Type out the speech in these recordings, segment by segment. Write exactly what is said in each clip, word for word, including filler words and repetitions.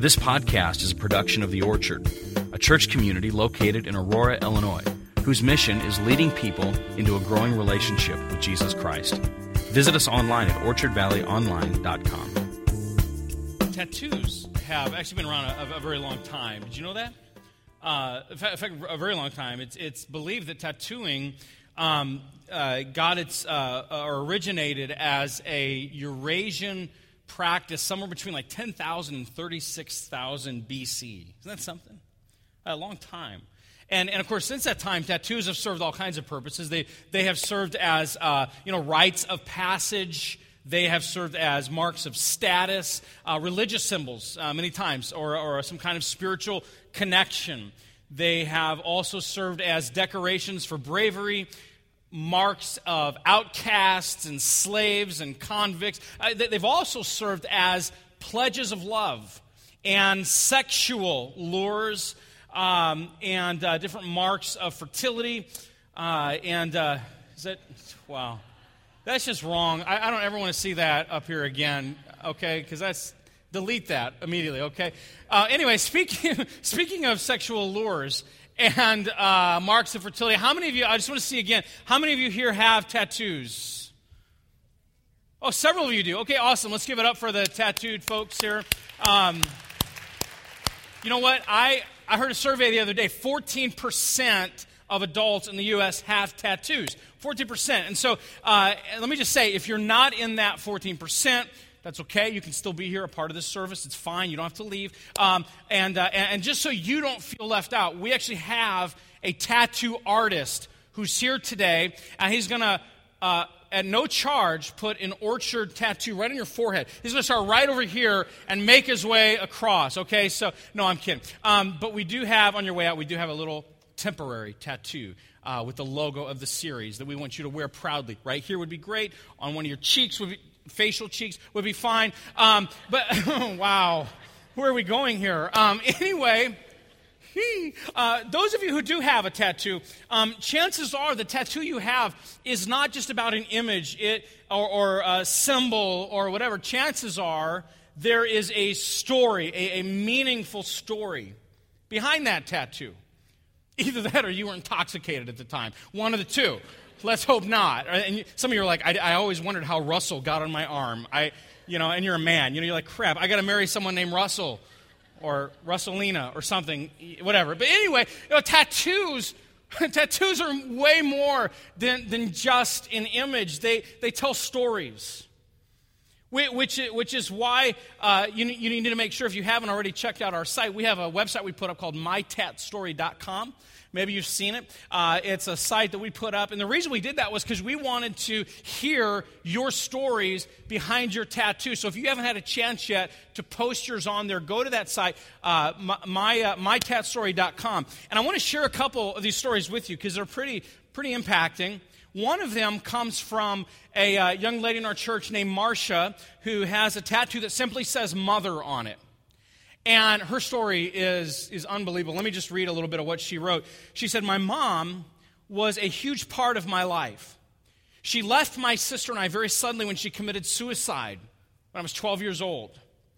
This podcast is a production of The Orchard, a church community located in Aurora, Illinois, whose mission is leading people into a growing relationship with Jesus Christ. Visit us online at orchard valley online dot com. Tattoos have actually been around a, a very long time. Did you know that? Uh, in fact, a very long time. It's it's believed that tattooing um, uh, got its uh, or originated as a Eurasian practice somewhere between like ten thousand and thirty-six thousand B C. Isn't that something? A long time. And, and of course, since that time, tattoos have served all kinds of purposes. They they have served as uh, you know rites of passage. They have served as marks of status, uh, religious symbols uh, many times, or, or some kind of spiritual connection. They have also served as decorations for bravery, marks of outcasts and slaves and convicts. Uh, they've also served as pledges of love and sexual lures um, and uh, different marks of fertility. Uh, and uh, is that, wow. That's just wrong. I, I don't ever want to see that up here again, okay? Because that's, delete that immediately, okay? Uh, anyway, speaking speaking of sexual lures and uh, marks of fertility, how many of you, I just want to see again, how many of you here have tattoos? Oh, several of you do. Okay, awesome. Let's give it up for the tattooed folks here. Um, you know what? I, I heard a survey the other day, fourteen percent of adults in the U S have tattoos, fourteen percent. And so uh, let me just say, if you're not in that fourteen percent, that's okay. You can still be here, a part of this service. It's fine. You don't have to leave. Um, and, uh, and just so you don't feel left out, we actually have a tattoo artist who's here today, and he's going to, uh, at no charge, put an Orchard tattoo right on your forehead. He's going to start right over here and make his way across, okay? So, no, I'm kidding. Um, but we do have, on your way out, we do have a little temporary tattoo uh, with the logo of the series that we want you to wear proudly. Right here would be great. On one of your cheeks, would be, facial cheeks would be fine. Um, but, wow, where are we going here? Um, anyway, uh, those of you who do have a tattoo, um, chances are the tattoo you have is not just about an image it or, or a symbol or whatever. Chances are there is a story, a, a meaningful story behind that tattoo. Either that or you were intoxicated at the time. One of the two. Let's hope not. And you, some of you are like, I, I always wondered how Russell got on my arm. I, you know, and you're a man. You know, you're like, crap, I got to marry someone named Russell or Russellina or something, whatever. But anyway, you know, tattoos, tattoos are way more than, than just an image. They, they tell stories. Which, which is why uh, you, you need to make sure, if you haven't already checked out our site, we have a website we put up called my tat story dot com. Maybe you've seen it. Uh, it's a site that we put up. And the reason we did that was because we wanted to hear your stories behind your tattoo. So if you haven't had a chance yet to post yours on there, go to that site, uh, my, uh, my tat story dot com. And I want to share a couple of these stories with you because they're pretty, pretty impacting. One of them comes from a uh, young lady in our church named Marcia who has a tattoo that simply says mother on it. And her story is, is unbelievable. Let me just read a little bit of what she wrote. She said, "My mom was a huge part of my life. She left my sister and I very suddenly when she committed suicide when I was twelve years old.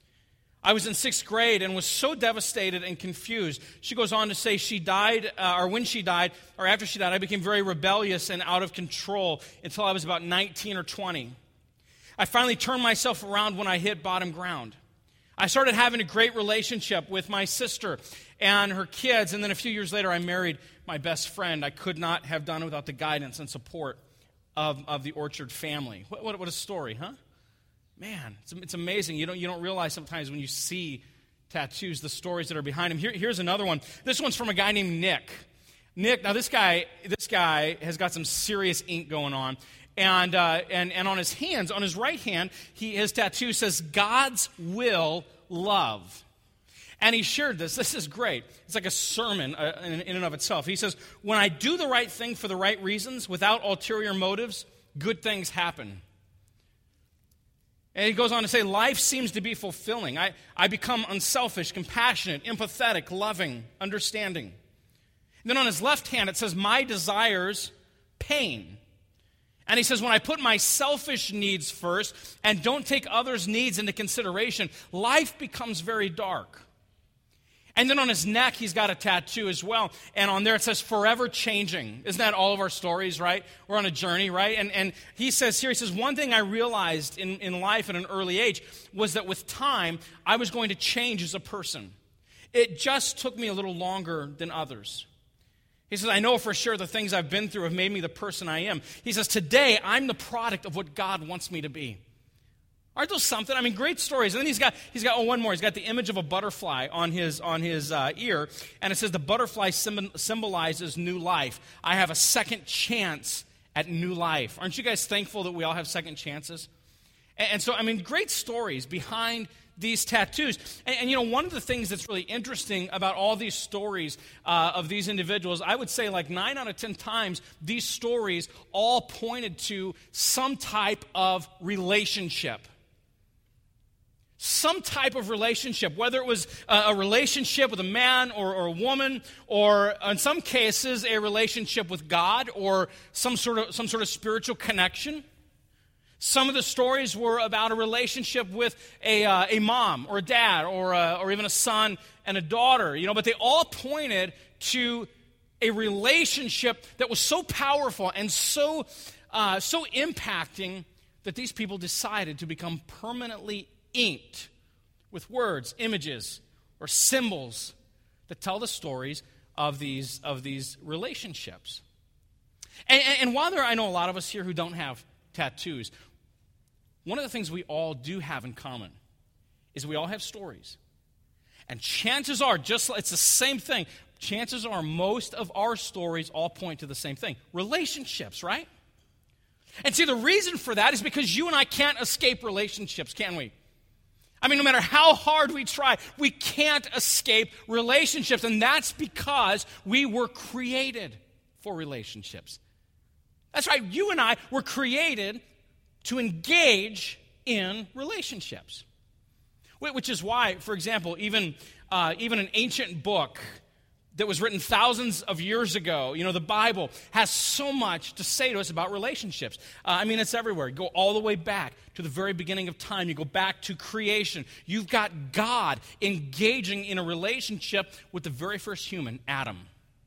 I was in sixth grade and was so devastated and confused." She goes on to say she died, uh, or when she died, or after she died, I became very rebellious and out of control until I was about nineteen or twenty. I finally turned myself around when I hit bottom ground. I started having a great relationship with my sister and her kids, and then a few years later I married my best friend. I could not have done it without the guidance and support of, of the Orchard family. What, what, what a story, huh? Man, it's, it's amazing. You don't you don't realize sometimes when you see tattoos, the stories that are behind them. Here, here's another one. This one's from a guy named Nick. Nick, now this guy, this guy has got some serious ink going on, and uh, and and on his hands, on his right hand, he his tattoo says God's will, love. And he shared this. This is great. It's like a sermon uh, in, in and of itself. He says, "When I do the right thing for the right reasons, without ulterior motives, good things happen." And he goes on to say, life seems to be fulfilling. I, I become unselfish, compassionate, empathetic, loving, understanding. And then on his left hand, it says, my desires, pain. And he says, when I put my selfish needs first and don't take others' needs into consideration, life becomes very dark. And then on his neck, he's got a tattoo as well. And on there it says, forever changing. Isn't that all of our stories, right? We're on a journey, right? And and he says here, he says, one thing I realized in, in life at an early age was that with time, I was going to change as a person. It just took me a little longer than others. He says, I know for sure the things I've been through have made me the person I am. He says, today, I'm the product of what God wants me to be. Aren't those something? I mean, great stories. And then he's got, he's got, oh, one more. He's got the image of a butterfly on his, on his uh, ear. And it says the butterfly symbolizes new life. I have a second chance at new life. Aren't you guys thankful that we all have second chances? And, and so, I mean, great stories behind these tattoos. And, and, you know, one of the things that's really interesting about all these stories uh, of these individuals, I would say like nine out of ten times, these stories all pointed to some type of relationship. Some type of relationship, whether it was a, a relationship with a man or, or a woman, or in some cases a relationship with God, or some sort of some sort of spiritual connection. Some of the stories were about a relationship with a uh, a mom or a dad, or a, or even a son and a daughter. You know, but they all pointed to a relationship that was so powerful and so uh, so impacting that these people decided to become permanently inked with words, images, or symbols that tell the stories of these of these relationships. And, and, and while there, I know a lot of us here who don't have tattoos, one of the things we all do have in common is we all have stories. And chances are, just it's the same thing. Chances are most of our stories all point to the same thing: relationships, right? And see, the reason for that is because you and I can't escape relationships, can we? I mean, no matter how hard we try, we can't escape relationships. And that's because we were created for relationships. That's right. You and I were created to engage in relationships. Which is why, for example, even, uh, even an ancient book that was written thousands of years ago, you know, the Bible has so much to say to us about relationships. Uh, I mean, it's everywhere. You go all the way back to the very beginning of time. You go back to creation. You've got God engaging in a relationship with the very first human, Adam.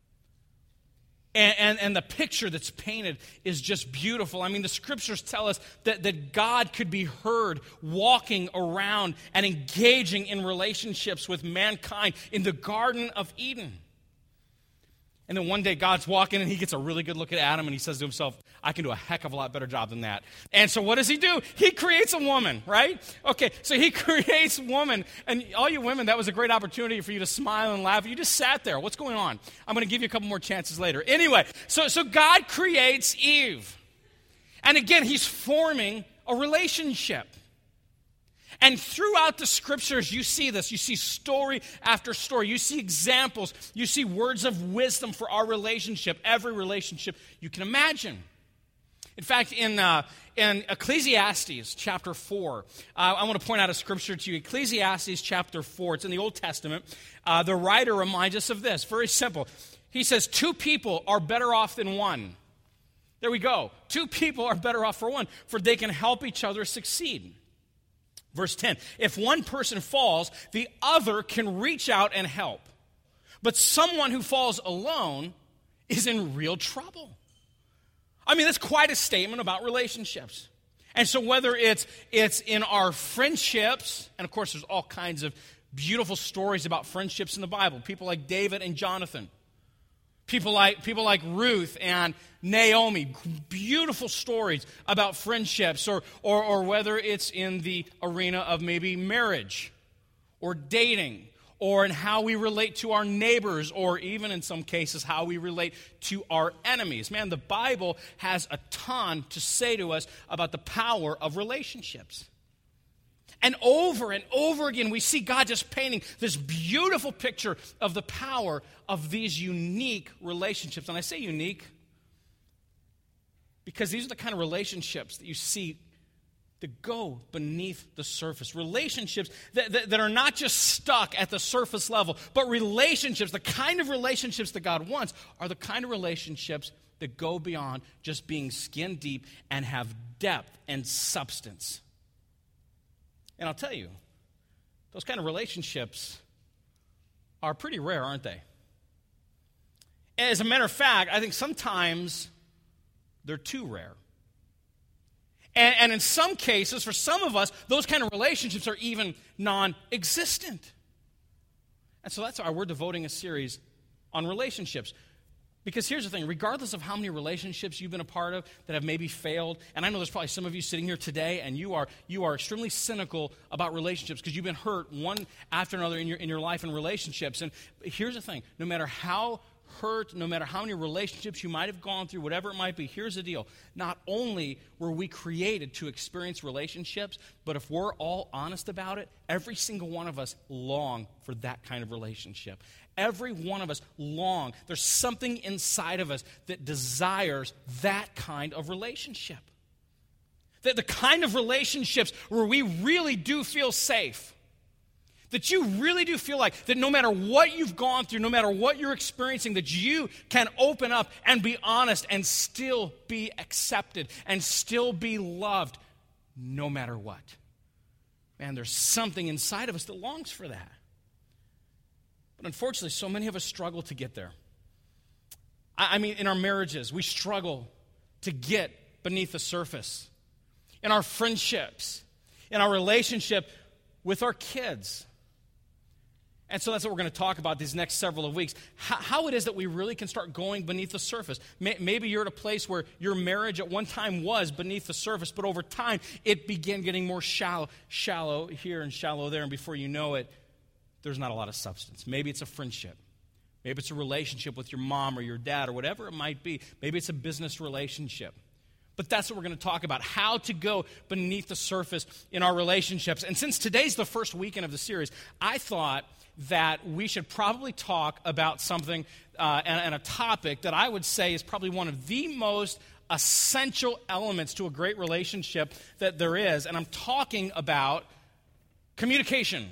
And, and, and the picture that's painted is just beautiful. I mean, the scriptures tell us that, that God could be heard walking around and engaging in relationships with mankind in the Garden of Eden. And then one day God's walking and he gets a really good look at Adam and he says to himself, I can do a heck of a lot better job than that. And so what does he do? He creates a woman, right? Okay, so he creates woman. And all you women, that was a great opportunity for you to smile and laugh. You just sat there. What's going on? I'm going to give you a couple more chances later. Anyway, so, so God creates Eve. And again, he's forming a relationship. And throughout the scriptures, you see this. You see story after story. You see examples. You see words of wisdom for our relationship, every relationship you can imagine. In fact, in, uh, in Ecclesiastes chapter four, uh, I want to point out a scripture to you. Ecclesiastes chapter four, it's in the Old Testament. Uh, the writer reminds us of this. Very simple. He says, two people are better off than one. There we go. Two people are better off for one, for they can help each other succeed. Verse ten, if one person falls, the other can reach out and help. But someone who falls alone is in real trouble. I mean, that's quite a statement about relationships. And so whether it's it's in our friendships, and of course there's all kinds of beautiful stories about friendships in the Bible. People like David and Jonathan. People like people like Ruth and Naomi, beautiful stories about friendships, or, or or whether it's in the arena of maybe marriage or dating, or in how we relate to our neighbors, or even in some cases how we relate to our enemies. Man, the Bible has a ton to say to us about the power of relationships. And over and over again, we see God just painting this beautiful picture of the power of these unique relationships. And I say unique because these are the kind of relationships that you see that go beneath the surface. Relationships that, that, that are not just stuck at the surface level, but relationships, the kind of relationships that God wants, are the kind of relationships that go beyond just being skin deep and have depth and substance. And I'll tell you, those kind of relationships are pretty rare, aren't they? As a matter of fact, I think sometimes they're too rare. And, and in some cases, for some of us, those kind of relationships are even non-existent. And so that's why we're devoting a series on relationships. Because here's the thing, regardless of how many relationships you've been a part of that have maybe failed, and I know there's probably some of you sitting here today and you are you are extremely cynical about relationships because you've been hurt one after another in your in your life in relationships. And here's the thing, no matter how hurt, no matter how many relationships you might have gone through, whatever it might be, here's the deal. Not only were we created to experience relationships, but if we're all honest about it, every single one of us long for that kind of relationship. Every one of us long. There's something inside of us that desires that kind of relationship. That the kind of relationships where we really do feel safe. That you really do feel like that no matter what you've gone through, no matter what you're experiencing, that you can open up and be honest and still be accepted and still be loved no matter what. Man, there's something inside of us that longs for that. But unfortunately, so many of us struggle to get there. I, I mean, in our marriages, we struggle to get beneath the surface. In our friendships, in our relationship with our kids. And so that's what we're going to talk about these next several of weeks. How, how it is that we really can start going beneath the surface. May, maybe you're at a place where your marriage at one time was beneath the surface, but over time it began getting more shallow, shallow here and shallow there, and before you know it, there's not a lot of substance. Maybe it's a friendship. Maybe it's a relationship with your mom or your dad or whatever it might be. Maybe it's a business relationship. But that's what we're going to talk about, how to go beneath the surface in our relationships. And since today's the first weekend of the series, I thought that we should probably talk about something uh, and, and a topic that I would say is probably one of the most essential elements to a great relationship that there is. And I'm talking about communication.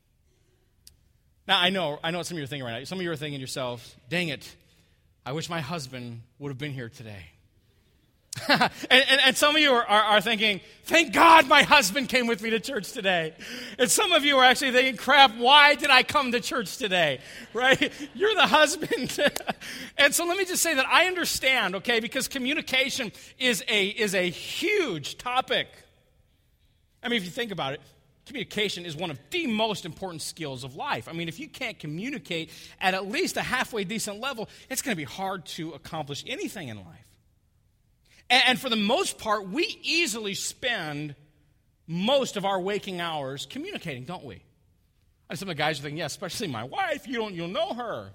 Now, I know, I know what some of you are thinking right now. Some of you are thinking to yourselves, dang it, I wish my husband would have been here today. and, and, and some of you are, are, are thinking, thank God my husband came with me to church today. And some of you are actually thinking, crap, why did I come to church today? Right? You're the husband. And so let me just say that I understand, okay, because communication is a, is a huge topic. I mean, if you think about it, communication is one of the most important skills of life. I mean, if you can't communicate at at least a halfway decent level, it's going to be hard to accomplish anything in life. And, and for the most part, we easily spend most of our waking hours communicating, don't we? And some of the guys are thinking, yeah, especially my wife, you don't, you'll know her.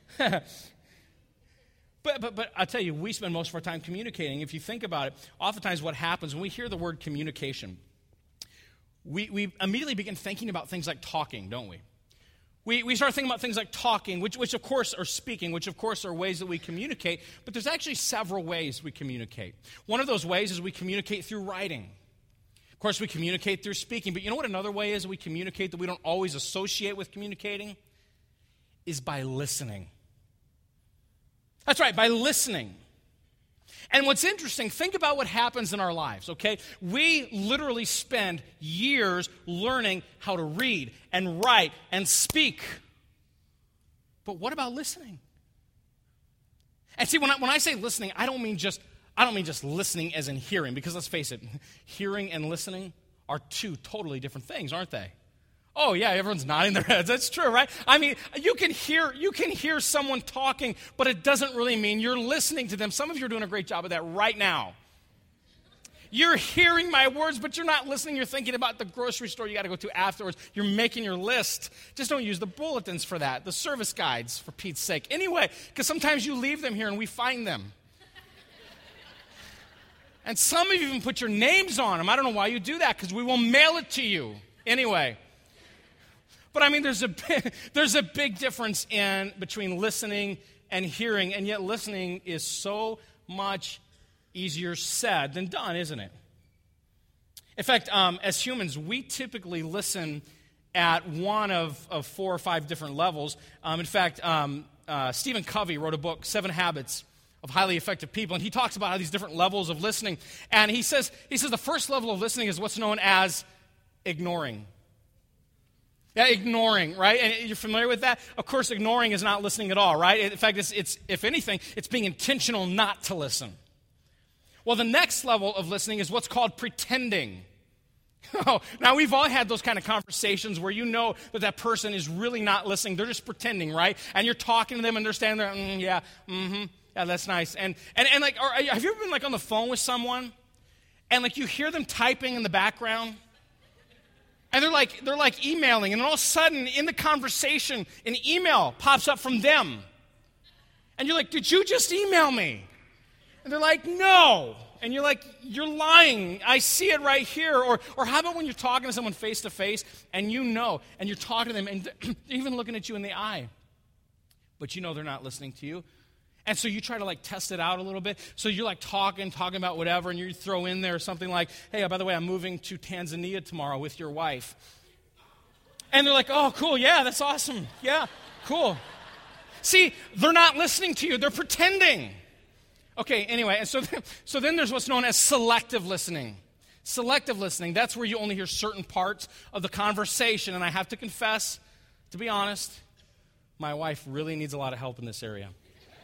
But, but, but I'll tell you, we spend most of our time communicating. If you think about it, oftentimes what happens when we hear the word communication, We we immediately begin thinking about things like talking, don't we? We we start thinking about things like talking, which, which of course are speaking, which of course are ways that we communicate, but there's actually several ways we communicate. One of those ways is we communicate through writing. Of course, we communicate through speaking, but you know what another way is we communicate that we don't always associate with communicating? Is by listening. That's right, by listening. And what's interesting, think about what happens in our lives, okay? We literally spend years learning how to read and write and speak. But what about listening? And see, when I, when I say listening, I don't mean just I don't mean just listening as in hearing, because let's face it, hearing and listening are two totally different things, aren't they? Oh yeah, everyone's nodding their heads. That's true, right? I mean, you can hear you can hear someone talking, but it doesn't really mean you're listening to them. Some of you are doing a great job of that right now. You're hearing my words, but you're not listening. You're thinking about the grocery store you got to go to afterwards. You're making your list. Just don't use the bulletins for that, the service guides, for Pete's sake. Anyway, because sometimes you leave them here and we find them. And some of you even put your names on them. I don't know why you do that, because we will mail it to you. Anyway. But I mean, there's a big, there's a big difference in between listening and hearing, and yet listening is so much easier said than done, isn't it? In fact, um, as humans, we typically listen at one of, of four or five different levels. Um, in fact, um, uh, Stephen Covey wrote a book, Seven Habits of Highly Effective People, and he talks about how these different levels of listening. And he says, he says the first level of listening is what's known as ignoring. Yeah, ignoring, right? And you're familiar with that? Of course, ignoring is not listening at all, right? In fact, it's, it's if anything, it's being intentional not to listen. Well, the next level of listening is what's called pretending. Oh, now, we've all had those kind of conversations where you know that that person is really not listening. They're just pretending, right? And you're talking to them and they're standing there, mm, yeah, mm-hmm, yeah, that's nice. And, and, and like, or, have you ever been like on the phone with someone and like you hear them typing in the background? And they're like, they're like emailing, and all of a sudden, in the conversation, an email pops up from them. And you're like, did you just email me? And they're like, no. And you're like, you're lying. I see it right here. Or, or how about when you're talking to someone face to face, and you know, and you're talking to them, and they're even looking at you in the eye, but you know they're not listening to you. And so you try to like test it out a little bit. So you're like talking, talking about whatever, and you throw in there something like, hey, oh, by the way, I'm moving to Tanzania tomorrow with your wife. And they're like, oh, cool, yeah, that's awesome. Yeah, cool. See, they're not listening to you. They're pretending. Okay, anyway, and so then, so then there's what's known as selective listening. Selective listening, that's where you only hear certain parts of the conversation. And I have to confess, to be honest, my wife really needs a lot of help in this area.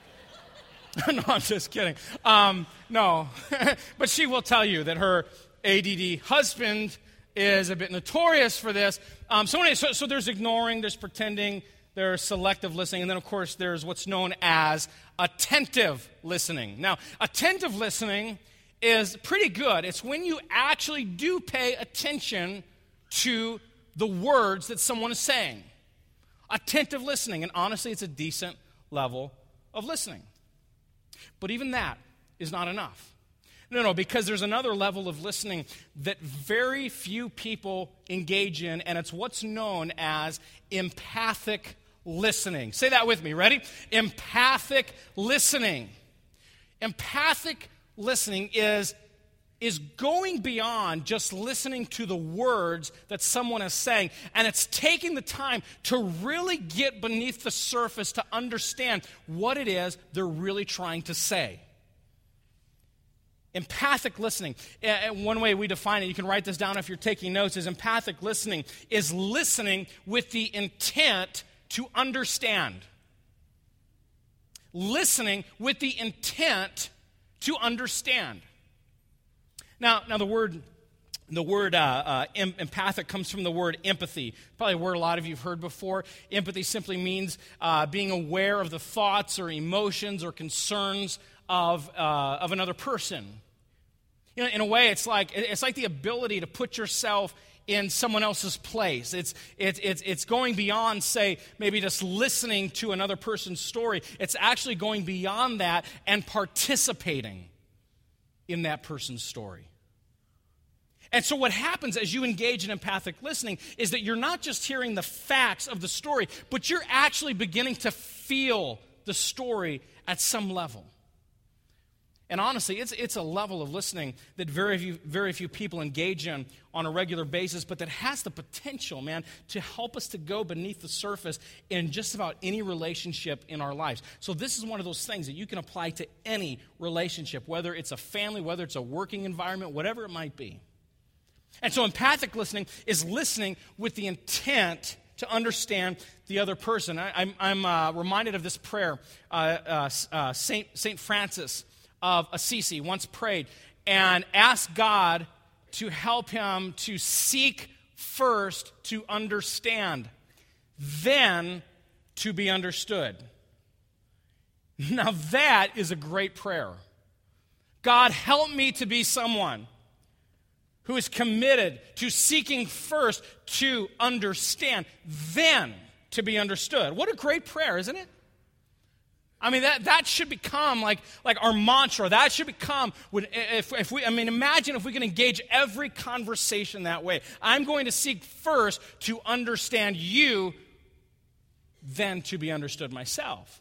No, I'm just kidding. Um, no, but she will tell you that her A D D husband is a bit notorious for this. Um, so, anyway, so, so there's ignoring, there's pretending, there's selective listening, and then, of course, there's what's known as attentive listening. Now, attentive listening is pretty good. It's when you actually do pay attention to the words that someone is saying. Attentive listening, and honestly, it's a decent level of listening. But even that is not enough. No, no, because there's another level of listening that very few people engage in, and it's what's known as empathic listening. Say that with me. Ready? Empathic listening. Empathic listening is, is going beyond just listening to the words that someone is saying, and it's taking the time to really get beneath the surface to understand what it is they're really trying to say. Empathic listening, and one way we define it, you can write this down if you're taking notes, is empathic listening is listening with the intent to understand. Listening with the intent to understand. Now, now the word, the word uh, uh, em- empathic comes from the word empathy. Probably a word a lot of you have heard before. Empathy simply means uh, being aware of the thoughts or emotions or concerns of uh, of another person. You know, in a way, it's like it's like the ability to put yourself in someone else's place. It's it's it's it's going beyond, say, maybe just listening to another person's story. It's actually going beyond that and participating in that person's story. And so what happens as you engage in empathic listening is that you're not just hearing the facts of the story, but you're actually beginning to feel the story at some level. And honestly, it's it's a level of listening that very few, very few people engage in on a regular basis, but that has the potential, man, to help us to go beneath the surface in just about any relationship in our lives. So this is one of those things that you can apply to any relationship, whether it's a family, whether it's a working environment, whatever it might be. And so empathic listening is listening with the intent to understand the other person. I, I'm, I'm uh, reminded of this prayer. Uh, uh, uh, Saint Saint Francis of Assisi once prayed and asked God to help him to seek first to understand, then to be understood. Now that is a great prayer. God, help me to be someone who is committed to seeking first to understand, then to be understood. What a great prayer, isn't it? I mean, that, that should become like, like our mantra. That should become, if, if we, I mean, imagine if we can engage every conversation that way. I'm going to seek first to understand you, then to be understood myself.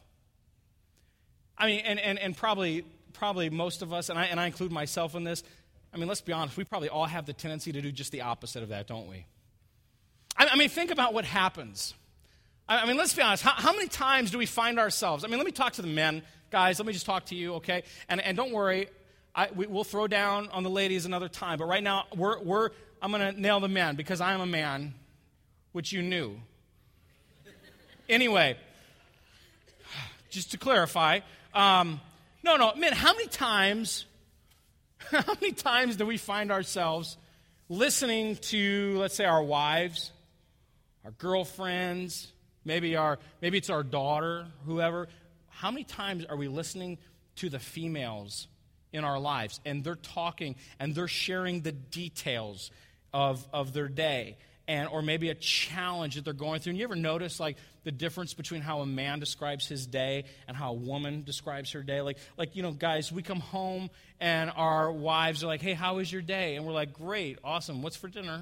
I mean, and, and, and probably probably most of us, and I, and I include myself in this, I mean, let's be honest, we probably all have the tendency to do just the opposite of that, don't we? I, I mean, think about what happens. I, I mean, let's be honest, how, how many times do we find ourselves, I mean, let me talk to the men, guys, let me just talk to you, okay? And and don't worry, I, we, we'll throw down on the ladies another time, but right now, we're, we're I'm going to nail the men because I am a man which you knew. Anyway, just to clarify, um, no, no, man, how many times, how many times do we find ourselves listening to, let's say, our wives, our girlfriends, maybe our, maybe it's our daughter, whoever. How many times are we listening to the females in our lives, and they're talking, and they're sharing the details of, of their day, and or maybe a challenge that they're going through? And you ever notice, like, the difference between how a man describes his day and how a woman describes her day? Like, like you know, guys, we come home, and our wives are like, hey, how was your day? And we're like, great, awesome, what's for dinner?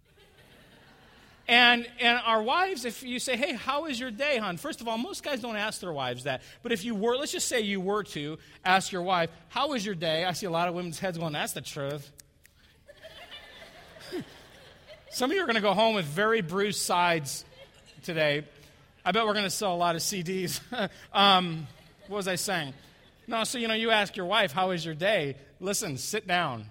And and our wives, if you say, hey, how is your day, hon? First of all, most guys don't ask their wives that. But if you were, let's just say you were to ask your wife, how was your day? I see a lot of women's heads going, that's the truth. Some of you are going to go home with very bruised sides today. I bet we're going to sell a lot of C Ds. um, what was I saying? No, so, you know, you ask your wife, how was your day? Listen, sit down.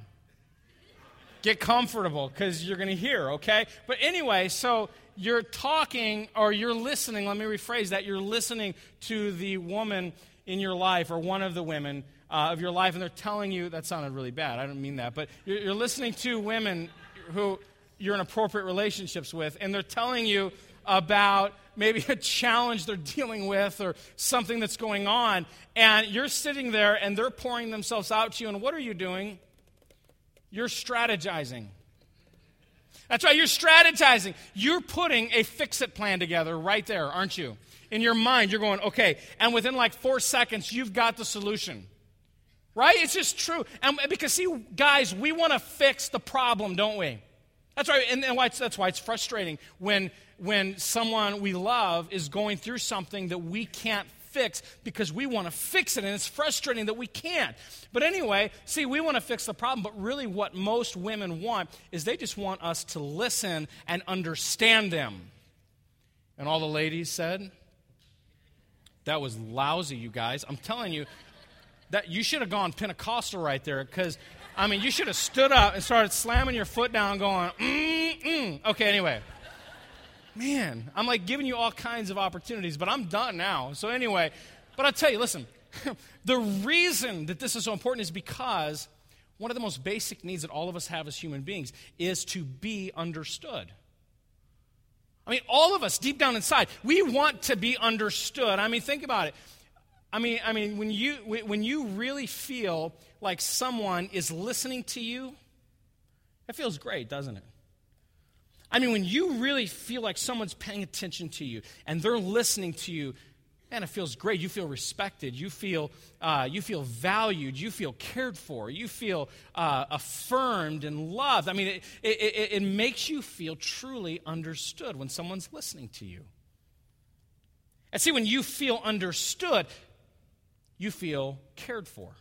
Get comfortable, because you're going to hear, okay? But anyway, so you're talking or you're listening. Let me rephrase that. You're listening to the woman in your life, or one of the women uh, of your life, and they're telling you, that sounded really bad. I don't mean that. But you're, you're listening to women who you're in appropriate relationships with, and they're telling you about maybe a challenge they're dealing with or something that's going on. And you're sitting there, and they're pouring themselves out to you. And what are you doing? You're strategizing. That's right, you're strategizing. You're putting a fix-it plan together right there, aren't you? In your mind, you're going, okay, and within like four seconds, you've got the solution. Right? It's just true. And because, see, guys, we want to fix the problem, don't we? That's right, and, and why it's, that's why it's frustrating when, when someone we love is going through something that we can't fix, because we want to fix it, and it's frustrating that we can't. But anyway, see, we want to fix the problem, but really what most women want is they just want us to listen and understand them. And all the ladies said, that was lousy, you guys. I'm telling you, that you should have gone Pentecostal right there, because, I mean, you should have stood up and started slamming your foot down going, mm-mm. Okay, anyway. Man, I'm like giving you all kinds of opportunities, but I'm done now. So anyway, but I'll tell you, listen, the reason that this is so important is because one of the most basic needs that all of us have as human beings is to be understood. I mean, all of us, deep down inside, we want to be understood. I mean, think about it. I mean, I mean, when you when you really feel like someone is listening to you, that feels great, doesn't it? I mean, when you really feel like someone's paying attention to you and they're listening to you, man, it feels great. You feel respected. You feel uh, you feel valued. You feel cared for. You feel uh, affirmed and loved. I mean, it, it, it, it makes you feel truly understood when someone's listening to you. And see, when you feel understood, you feel cared for.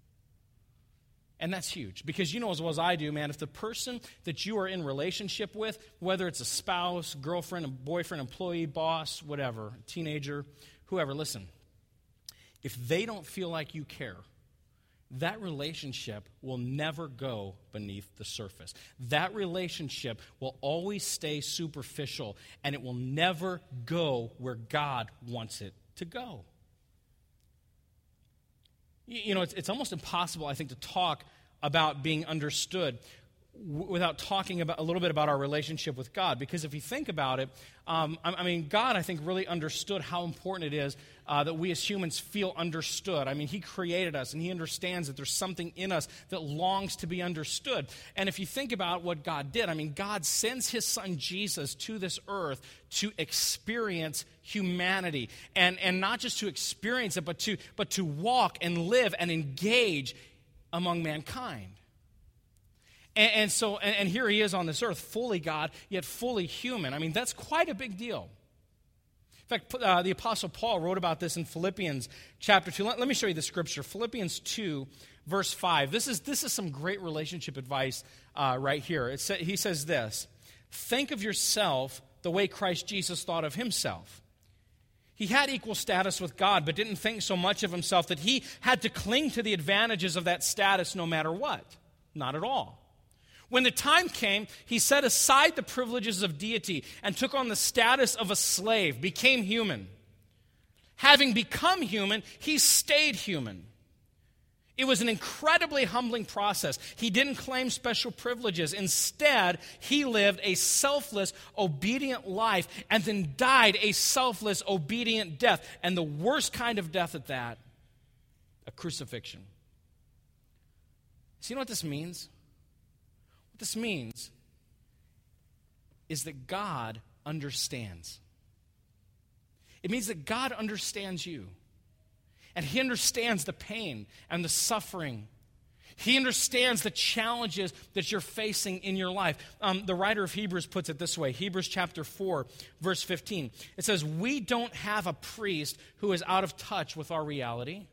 And that's huge, because you know as well as I do, man, if the person that you are in relationship with, whether it's a spouse, girlfriend, a boyfriend, employee, boss, whatever, teenager, whoever, listen, if they don't feel like you care, that relationship will never go beneath the surface. That relationship will always stay superficial, and it will never go where God wants it to go. You know, it's, it's almost impossible, I think, to talk about being understood w- without talking about a little bit about our relationship with God. Because if you think about it, um, I, I mean, God, I think, really understood how important it is uh, that we as humans feel understood. I mean, He created us, and He understands that there's something in us that longs to be understood. And if you think about what God did, I mean, God sends His Son Jesus to this earth to experience humanity, and, and not just to experience it, but to but to walk and live and engage among mankind. And, and so, and, and here He is on this earth, fully God, yet fully human. I mean, that's quite a big deal. In fact, uh, the Apostle Paul wrote about this in Philippians chapter two. Let, let me show you the scripture. Philippians two, verse five. This is, this is some great relationship advice uh, right here. It sa- he says this: think of yourself the way Christ Jesus thought of Himself. He had equal status with God, but didn't think so much of Himself that He had to cling to the advantages of that status no matter what. Not at all. When the time came, he set aside the privileges of deity and took on the status of a slave, became human. Having become human, he stayed human. It was an incredibly humbling process. He didn't claim special privileges. Instead, he lived a selfless, obedient life and then died a selfless, obedient death. And the worst kind of death at that, a crucifixion. So you know what this means? What this means is that God understands. It means that God understands you. And he understands the pain and the suffering. He understands the challenges that you're facing in your life. Um, the writer of Hebrews puts it this way, Hebrews chapter four, verse fifteen. It says, we don't have a priest who is out of touch with our reality.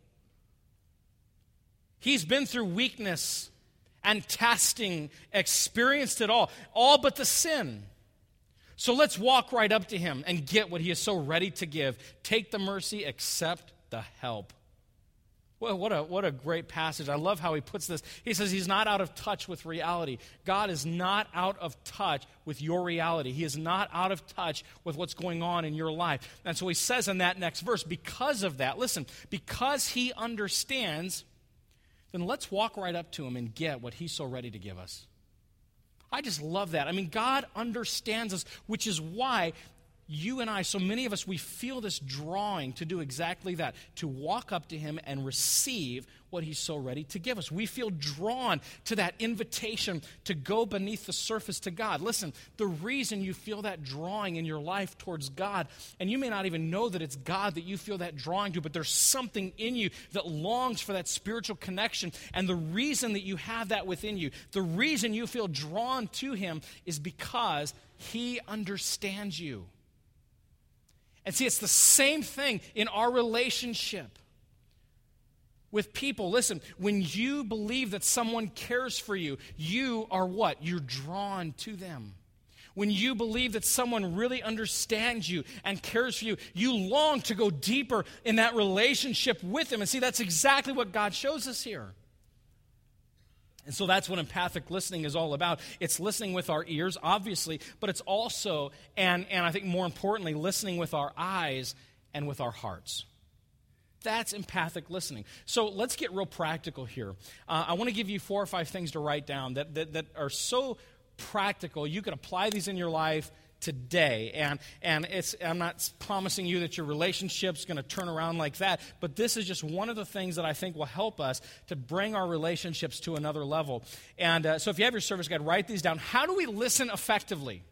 He's been through weakness and testing, experienced it all, all but the sin. So let's walk right up to him and get what he is so ready to give. Take the mercy, accept the help. Well, what a, what a great passage. I love how he puts this. He says he's not out of touch with reality. God is not out of touch with your reality. He is not out of touch with what's going on in your life. And so he says in that next verse, because of that, listen, because he understands, then let's walk right up to him and get what he's so ready to give us. I just love that. I mean, God understands us, which is why you and I, so many of us, we feel this drawing to do exactly that, to walk up to him and receive what he's so ready to give us. We feel drawn to that invitation to go beneath the surface to God. Listen, the reason you feel that drawing in your life towards God, and you may not even know that it's God that you feel that drawing to, but there's something in you that longs for that spiritual connection, and the reason that you have that within you, the reason you feel drawn to him is because he understands you. And see, it's the same thing in our relationship with people. Listen, when you believe that someone cares for you, you are what? You're drawn to them. When you believe that someone really understands you and cares for you, you long to go deeper in that relationship with them. And see, that's exactly what God shows us here. And so that's what empathic listening is all about. It's listening with our ears, obviously, but it's also, and, and I think more importantly, listening with our eyes and with our hearts. That's empathic listening. So let's get real practical here. Uh, I want to give you four or five things to write down that, that, that are so practical. You can apply these in your life today. And and it's I'm not promising you that your relationship's going to turn around like that, but this is just one of the things that I think will help us to bring our relationships to another level. And uh, so if you have your service guide, write these down. How do we listen effectively?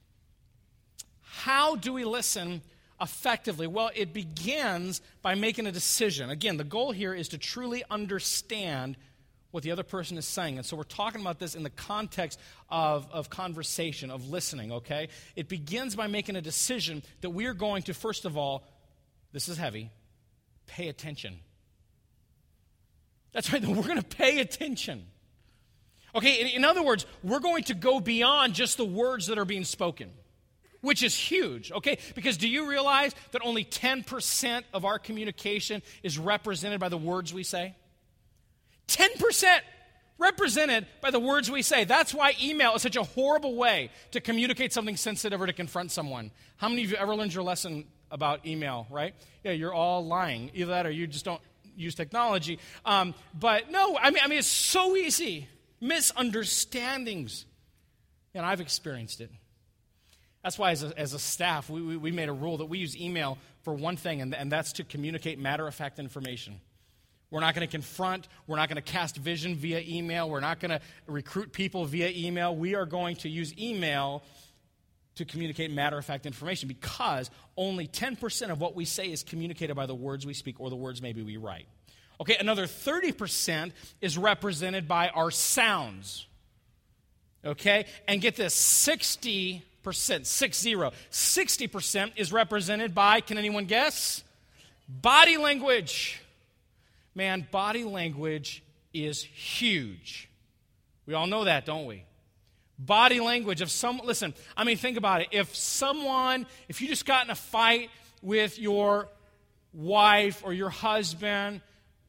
How do we listen effectively? Well, it begins by making a decision. Again, the goal here is to truly understand what the other person is saying. And so we're talking about this in the context of, of conversation, of listening, okay? It begins by making a decision that we are going to, first of all, this is heavy, pay attention. That's right, we're going to pay attention. Okay, in, in other words, we're going to go beyond just the words that are being spoken, which is huge, okay? Because do you realize that only ten percent of our communication is represented by the words we say? ten percent represented by the words we say. That's why email is such a horrible way to communicate something sensitive or to confront someone. How many of you ever learned your lesson about email, right? Yeah, you're all lying. Either that or you just don't use technology. Um, but no, I mean, I mean, it's so easy. Misunderstandings. And I've experienced it. That's why as a, as a staff, we, we, we made a rule that we use email for one thing, and, and that's to communicate matter-of-fact information. We're not going to confront. We're not going to cast vision via email. We're not going to recruit people via email. We are going to use email to communicate matter-of-fact information because only ten percent of what we say is communicated by the words we speak or the words maybe we write. Okay, another thirty percent is represented by our sounds. Okay, and get this, sixty percent, six zero, sixty percent is represented by, can anyone guess? Body language. Man, body language is huge. We all know that, don't we? Body language of some, listen, I mean, think about it. If someone, if you just got in a fight with your wife or your husband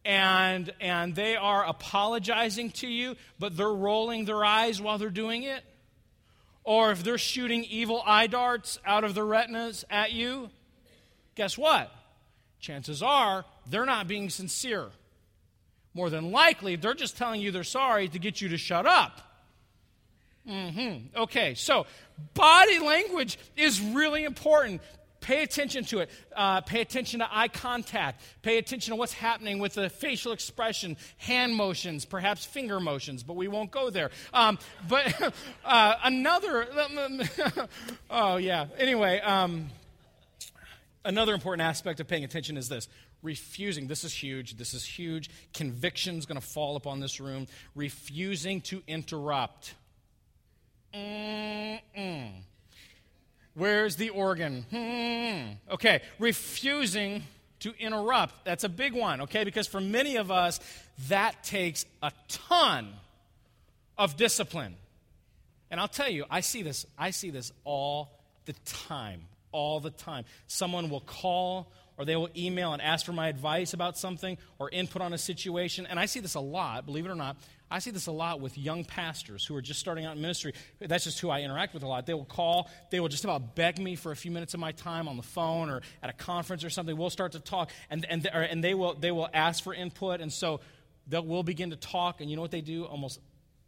and and they are apologizing to you, but they're rolling their eyes while they're doing it, or if they're shooting evil eye darts out of their retinas at you, guess what? Chances are they're not being sincere. More than likely, they're just telling you they're sorry to get you to shut up. Mm-hmm. Okay, so body language is really important. Pay attention to it. Uh, pay attention to eye contact. Pay attention to what's happening with the facial expression, hand motions, perhaps finger motions, but we won't go there. Um, but uh, another, oh yeah, anyway, um, another important aspect of paying attention is this. Refusing, this is huge, this is huge. Conviction's going to fall upon this room. Refusing to interrupt. Mm-mm. Where's the organ? Hmm. Okay, refusing to interrupt. That's a big one, okay? Because for many of us, that takes a ton of discipline. And I'll tell you, I see this, I see this all the time, all the time. Someone will call or they will email and ask for my advice about something or input on a situation. And I see this a lot, believe it or not. I see this a lot with young pastors who are just starting out in ministry. That's just who I interact with a lot. They will call. They will just about beg me for a few minutes of my time on the phone or at a conference or something. We'll start to talk, and and or, and they will they will ask for input, and so they'll we'll begin to talk. And you know what they do? Almost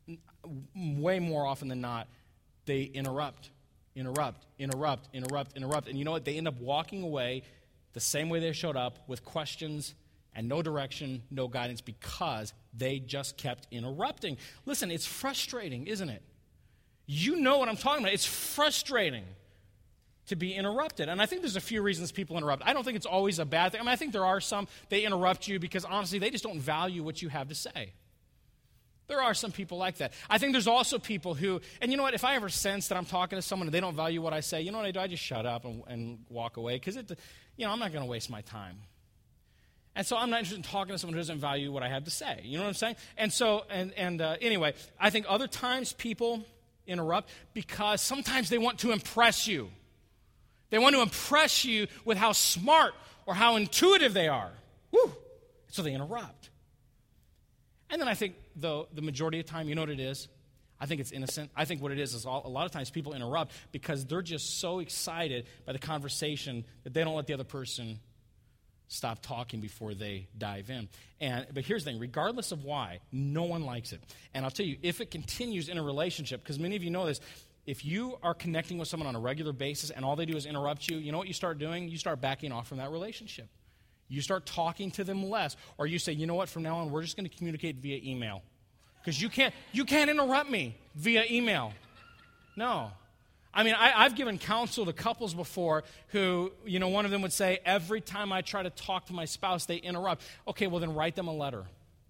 way more often than not, they interrupt, interrupt, interrupt, interrupt, interrupt. And you know what? They end up walking away the same way they showed up, with questions and no direction, no guidance, because they just kept interrupting. Listen, it's frustrating, isn't it? You know what I'm talking about. It's frustrating to be interrupted. And I think there's a few reasons people interrupt. I don't think it's always a bad thing. I mean, I think there are some, they interrupt you because, honestly, they just don't value what you have to say. There are some people like that. I think there's also people who, and you know what, if I ever sense that I'm talking to someone and they don't value what I say, you know what I do? I just shut up and, and walk away, because, it, you know, I'm not going to waste my time. And so I'm not interested in talking to someone who doesn't value what I have to say. You know what I'm saying? And so, and, and uh, anyway, I think other times people interrupt because sometimes they want to impress you. They want to impress you with how smart or how intuitive they are. Woo! So they interrupt. And then I think, though, the majority of the time, you know what it is? I think it's innocent. I think what it is is all, a lot of times people interrupt because they're just so excited by the conversation that they don't let the other person stop talking before they dive in. And but here's the thing, regardless of why, no one likes it. And I'll tell you, if it continues in a relationship, because many of you know this, if you are connecting with someone on a regular basis and all they do is interrupt you, you know what you start doing? You start backing off from that relationship. You start talking to them less. Or you say, you know what, from now on, we're just going to communicate via email. Because you can't, you can't interrupt me via email. No. I mean, I, I've given counsel to couples before who, you know, one of them would say, every time I try to talk to my spouse, they interrupt. Okay, well then write them a letter.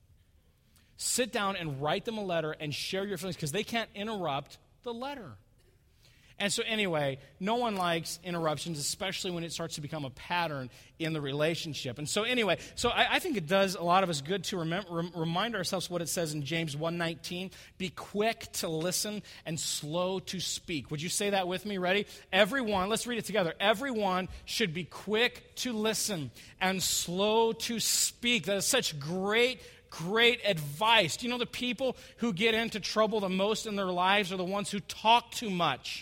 Sit down and write them a letter and share your feelings, because they can't interrupt the letter. And so anyway, no one likes interruptions, especially when it starts to become a pattern in the relationship. And so anyway, so I, I think it does a lot of us good to remember, rem, remind ourselves what it says in James one nineteen. Be quick to listen and slow to speak. Would you say that with me? Ready? Everyone, let's read it together. Everyone should be quick to listen and slow to speak. That is such great Great advice. Do you know the people who get into trouble the most in their lives are the ones who talk too much?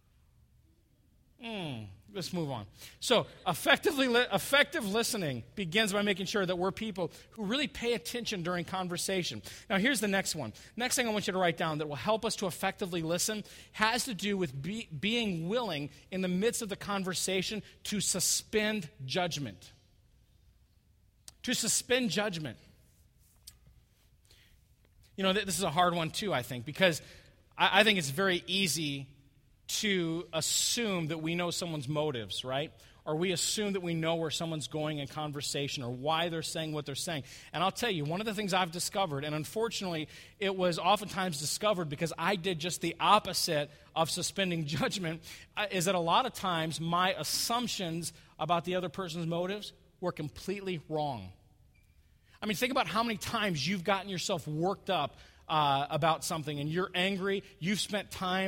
Mm, let's move on. So, effectively, li- effective listening begins by making sure that we're people who really pay attention during conversation. Now, here's the next one. Next thing I want you to write down that will help us to effectively listen has to do with be- being willing in the midst of the conversation to suspend judgment. To suspend judgment. You know, this is a hard one too, I think, because I, I think it's very easy to assume that we know someone's motives, right? Or we assume that we know where someone's going in conversation or why they're saying what they're saying. And I'll tell you, one of the things I've discovered, and unfortunately it was oftentimes discovered because I did just the opposite of suspending judgment, is that a lot of times my assumptions about the other person's motives were completely wrong. I mean, think about how many times you've gotten yourself worked up uh, about something and you're angry. You've spent time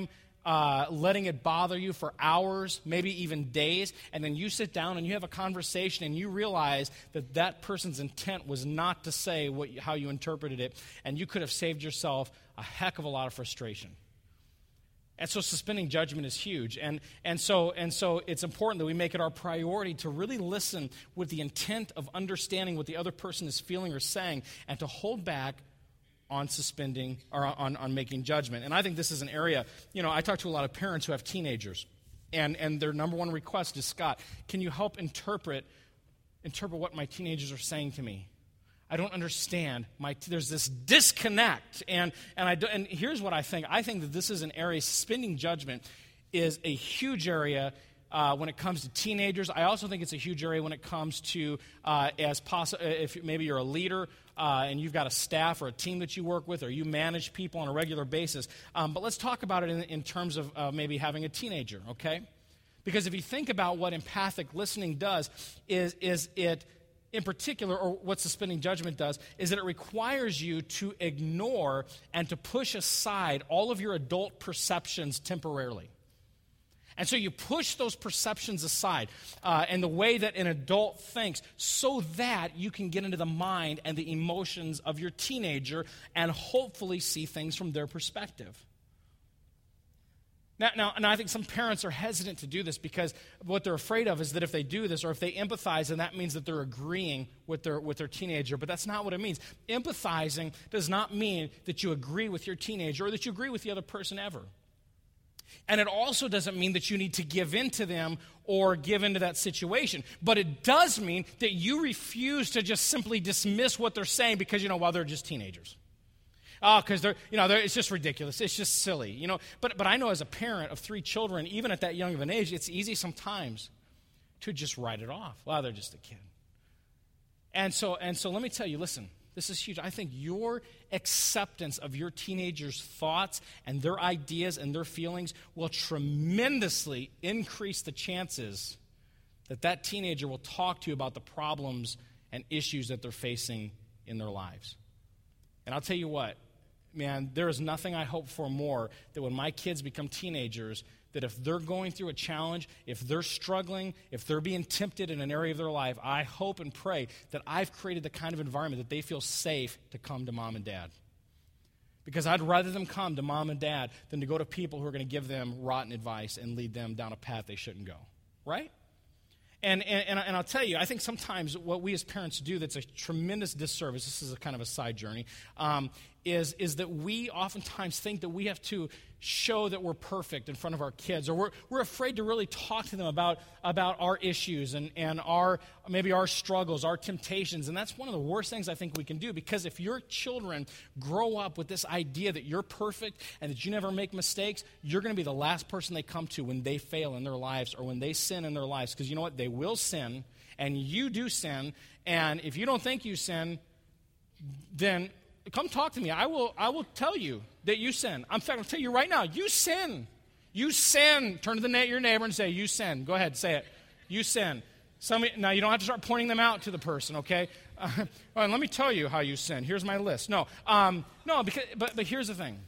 uh, letting it bother you for hours, maybe even days, and then you sit down and you have a conversation and you realize that that person's intent was not to say what, how you interpreted it, and you could have saved yourself a heck of a lot of frustration. And so suspending judgment is huge. And, and, so, and so it's important that we make it our priority to really listen with the intent of understanding what the other person is feeling or saying, and to hold back on suspending or on, on making judgment. And I think this is an area, you know, I talk to a lot of parents who have teenagers, and, and their number one request is, Scott, can you help interpret interpret what my teenagers are saying to me? I don't understand. My t- there's this disconnect, and and I do, and here's what I think. I think that this is an area. Suspending judgment is a huge area uh, when it comes to teenagers. I also think it's a huge area when it comes to uh, as possible. If maybe you're a leader uh, and you've got a staff or a team that you work with, or you manage people on a regular basis. Um, but let's talk about it in, in terms of uh, maybe having a teenager. Okay, because if you think about what empathic listening does, is is it in particular, or what suspending judgment does, is that it requires you to ignore and to push aside all of your adult perceptions temporarily. And so you push those perceptions aside uh, and the way that an adult thinks, so that you can get into the mind and the emotions of your teenager and hopefully see things from their perspective. Now, now, and I think some parents are hesitant to do this because what they're afraid of is that if they do this, or if they empathize, then that means that they're agreeing with their with their teenager. But that's not what it means. Empathizing does not mean that you agree with your teenager or that you agree with the other person ever. And it also doesn't mean that you need to give in to them or give into that situation. But it does mean that you refuse to just simply dismiss what they're saying because, you know, well, they're just teenagers. Oh, because they're, you know, they're, it's just ridiculous. It's just silly, you know. But but I know as a parent of three children, even at that young of an age, it's easy sometimes to just write it off. Well, they're just a kid. And so and so let me tell you, listen, this is huge. I think your acceptance of your teenager's thoughts and their ideas and their feelings will tremendously increase the chances that that teenager will talk to you about the problems and issues that they're facing in their lives. And I'll tell you what, man, there is nothing I hope for more than when my kids become teenagers, that if they're going through a challenge, if they're struggling, if they're being tempted in an area of their life, I hope and pray that I've created the kind of environment that they feel safe to come to mom and dad. Because I'd rather them come to mom and dad than to go to people who are going to give them rotten advice and lead them down a path they shouldn't go. Right? And, and and I'll tell you, I think sometimes what we as parents do that's a tremendous disservice, this is a kind of a side journey, um, is, is that we oftentimes think that we have to show that we're perfect in front of our kids, or we're we're afraid to really talk to them about, about our issues and, and our maybe our struggles, our temptations. And that's one of the worst things I think we can do, because if your children grow up with this idea that you're perfect and that you never make mistakes, you're going to be the last person they come to when they fail in their lives or when they sin in their lives. Because you know what? They will sin, and you do sin, and if you don't think you sin, then come talk to me. I will I will tell you that you sin. In fact, I'll tell you right now, you sin. You sin. Turn to the na- your neighbor and say, you sin. Go ahead, say it. You sin. Some, now, you don't have to start pointing them out to the person, okay? Uh, well, and let me tell you how you sin. Here's my list. No, um, no, because but, but here's the thing.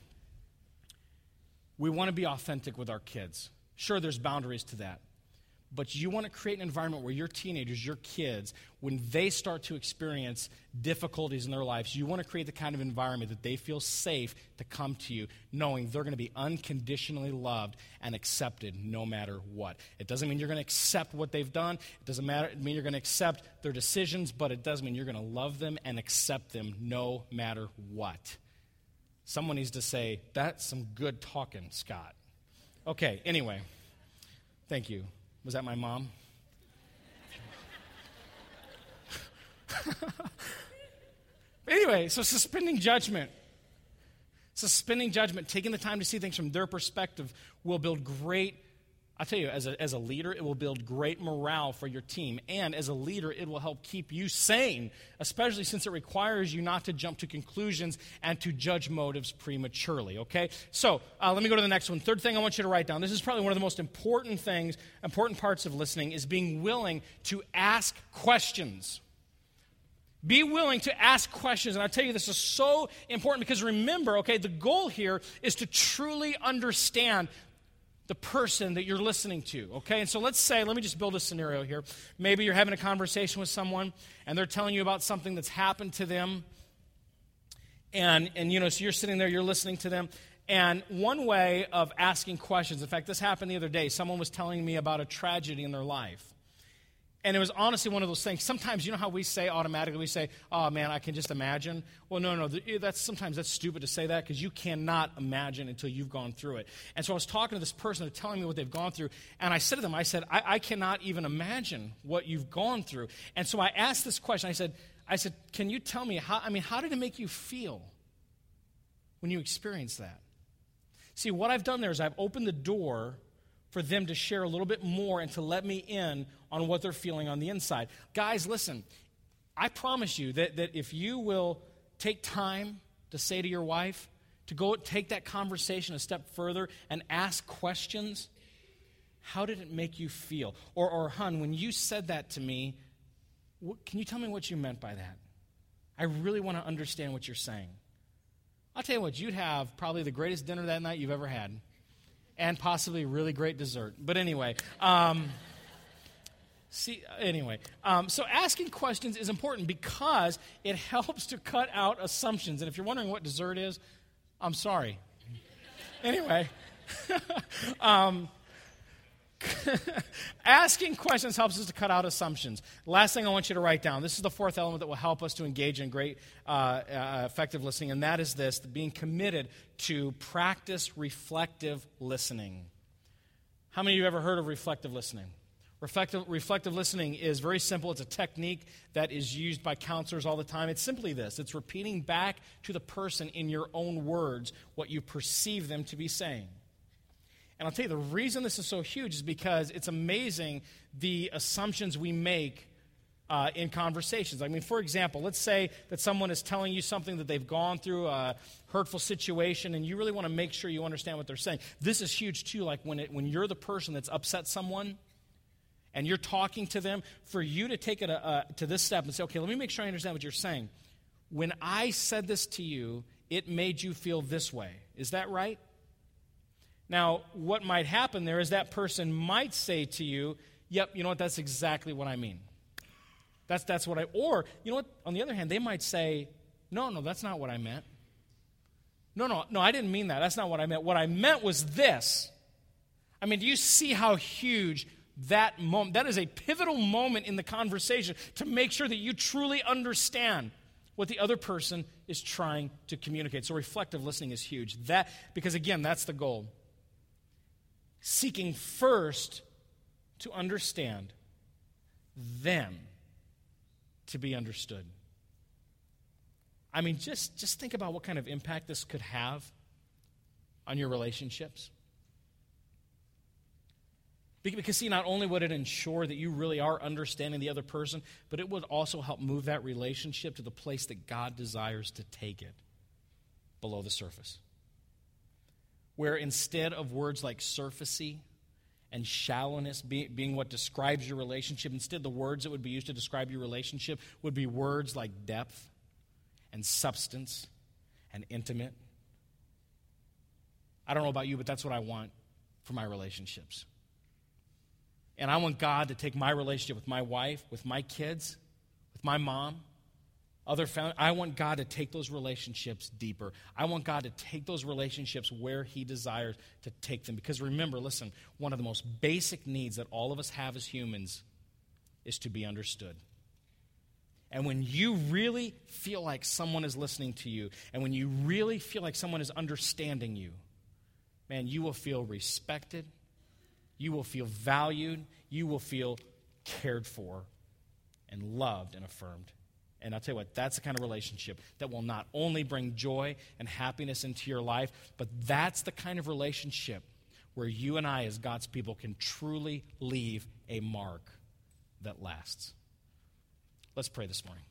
We want to be authentic with our kids. Sure, there's boundaries to that. But you want to create an environment where your teenagers, your kids, when they start to experience difficulties in their lives, you want to create the kind of environment that they feel safe to come to you, knowing they're going to be unconditionally loved and accepted no matter what. It doesn't mean you're going to accept what they've done. It doesn't matter, mean you're going to accept their decisions, but it does mean you're going to love them and accept them no matter what. Someone needs to say, that's some good talking, Scott. Okay, anyway, thank you. Was that my mom? Anyway, so suspending judgment. Suspending judgment, taking the time to see things from their perspective will build great, I'll tell you, as a, as a leader, it will build great morale for your team. And as a leader, it will help keep you sane, especially since it requires you not to jump to conclusions and to judge motives prematurely, okay? So uh, let me go to the next one. Third thing I want you to write down. This is probably one of the most important things, important parts of listening, is being willing to ask questions. Be willing to ask questions. And I'll tell you, this is so important because remember, okay, the goal here is to truly understand the person that you're listening to, okay? And so let's say, let me just build a scenario here. Maybe you're having a conversation with someone, and they're telling you about something that's happened to them, and, and you know, so you're sitting there, you're listening to them, and one way of asking questions, in fact, this happened the other day. Someone was telling me about a tragedy in their life. And it was honestly one of those things. Sometimes, you know how we say automatically, we say, oh, man, I can just imagine. Well, no, no, that's sometimes that's stupid to say that because you cannot imagine until you've gone through it. And so I was talking to this person, they're telling me what they've gone through, and I said to them, I said, I, I cannot even imagine what you've gone through. And so I asked this question. I said, I said, can you tell me, how? I mean, how did it make you feel when you experienced that? See, what I've done there is I've opened the door for them to share a little bit more and to let me in on what they're feeling on the inside. Guys, listen, I promise you that, that if you will take time to say to your wife, to go take that conversation a step further and ask questions, how did it make you feel? Or, or hun, when you said that to me, what, can you tell me what you meant by that? I really want to understand what you're saying. I'll tell you what, you'd have probably the greatest dinner that night you've ever had. And possibly a really great dessert. But anyway, um, see, anyway, um, so asking questions is important because it helps to cut out assumptions. And if you're wondering what dessert is, I'm sorry. Anyway, um, asking questions helps us to cut out assumptions. Last thing I want you to write down. This is the fourth element that will help us to engage in great, uh, uh, effective listening, and that is this: being committed to practice reflective listening. How many of you have ever heard of reflective listening? Reflective, reflective listening is very simple. It's a technique that is used by counselors all the time. It's simply this: it's repeating back to the person in your own words what you perceive them to be saying. And I'll tell you, the reason this is so huge is because it's amazing the assumptions we make uh, in conversations. I mean, for example, let's say that someone is telling you something that they've gone through, a hurtful situation, and you really want to make sure you understand what they're saying. This is huge, too, like when, it, when you're the person that's upset someone and you're talking to them, for you to take it uh, to this step and say, okay, let me make sure I understand what you're saying. When I said this to you, it made you feel this way. Is that right? Now, what might happen there is that person might say to you, yep, you know what, that's exactly what I mean. That's that's what I, or, you know what, on the other hand, they might say, no, no, that's not what I meant. No, no, no, I didn't mean that. That's not what I meant. What I meant was this. I mean, do you see how huge that moment, that is a pivotal moment in the conversation to make sure that you truly understand what the other person is trying to communicate. So reflective listening is huge. That, because again, that's the goal. Seeking first to understand, then to be understood. I mean, just, just think about what kind of impact this could have on your relationships. Because, see, not only would it ensure that you really are understanding the other person, but it would also help move that relationship to the place that God desires to take it, below the surface. Where instead of words like surfacey and shallowness be, being what describes your relationship, instead the words that would be used to describe your relationship would be words like depth and substance and intimate. I don't know about you, but that's what I want for my relationships. And I want God to take my relationship with my wife, with my kids, with my mom, other family. I want God to take those relationships deeper. I want God to take those relationships where He desires to take them. Because remember, listen, one of the most basic needs that all of us have as humans is to be understood. And when you really feel like someone is listening to you, and when you really feel like someone is understanding you, man, you will feel respected, you will feel valued, you will feel cared for and loved and affirmed. And I'll tell you what, that's the kind of relationship that will not only bring joy and happiness into your life, but that's the kind of relationship where you and I as God's people can truly leave a mark that lasts. Let's pray this morning.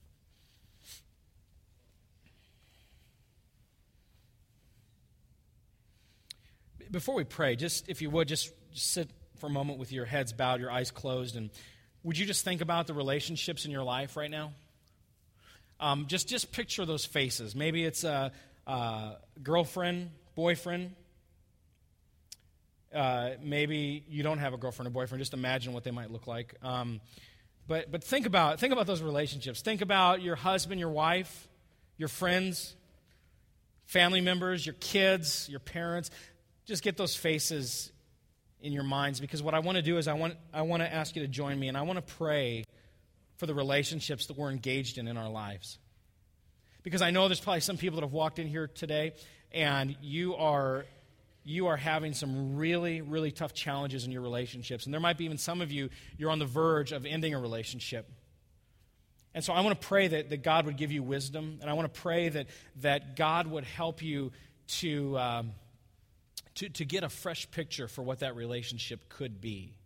Before we pray, just if you would, just sit for a moment with your heads bowed, your eyes closed, and would you just think about the relationships in your life right now? Um, just, just picture those faces. Maybe it's a, a girlfriend, boyfriend. Uh, maybe you don't have a girlfriend or boyfriend. Just imagine what they might look like. Um, but but think about think about those relationships. Think about your husband, your wife, your friends, family members, your kids, your parents. Just get those faces in your minds, because what I want to do is I want I want to ask you to join me, and I want to pray for the relationships that we're engaged in in our lives. Because I know there's probably some people that have walked in here today, and you are you are having some really, really tough challenges in your relationships. And there might be even some of you, you're on the verge of ending a relationship. And so I want to pray that, that God would give you wisdom, and I want to pray that, that God would help you to, um, to, to get a fresh picture for what that relationship could be.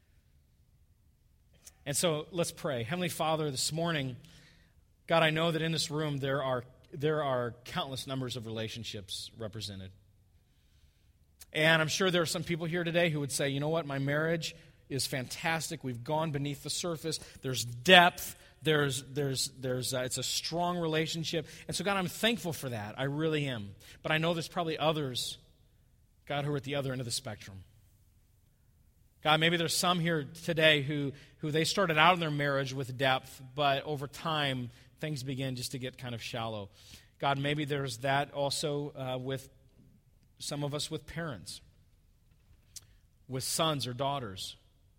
And so let's pray. Heavenly Father, this morning, God, I know that in this room there are there are countless numbers of relationships represented. And I'm sure there are some people here today who would say, you know what, my marriage is fantastic. We've gone beneath the surface. There's depth. There's, there's, there's, uh, it's a strong relationship. And so, God, I'm thankful for that. I really am. But I know there's probably others, God, who are at the other end of the spectrum. God, maybe there's some here today who, who they started out in their marriage with depth, but over time, things begin just to get kind of shallow. God, maybe there's that also uh, with some of us with parents, with sons or daughters.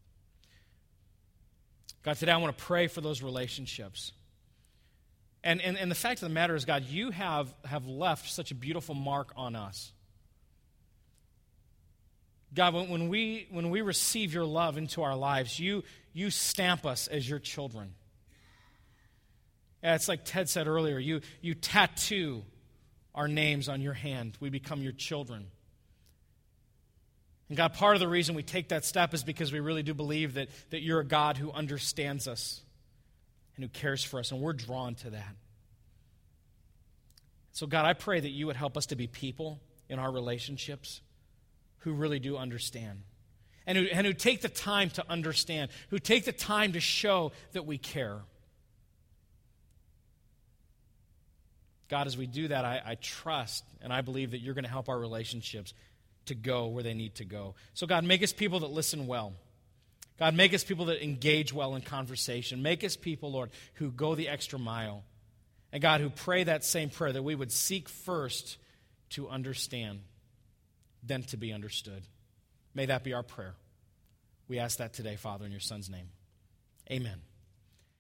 God, today I want to pray for those relationships. And, and, and the fact of the matter is, God, you have, have left such a beautiful mark on us. God, when, when we when we receive your love into our lives, you, you stamp us as your children. Yeah, it's like Ted said earlier, you, you tattoo our names on your hand. We become your children. And God, part of the reason we take that step is because we really do believe that, that you're a God who understands us and who cares for us, and we're drawn to that. So God, I pray that you would help us to be people in our relationships who really do understand, and who, and who take the time to understand, who take the time to show that we care. God, as we do that, I, I trust and I believe that you're going to help our relationships to go where they need to go. So God, make us people that listen well. God, make us people that engage well in conversation. Make us people, Lord, who go the extra mile. And God, who pray that same prayer, that we would seek first to understand, then to be understood. May that be our prayer. We ask that today, Father, in your Son's name. Amen.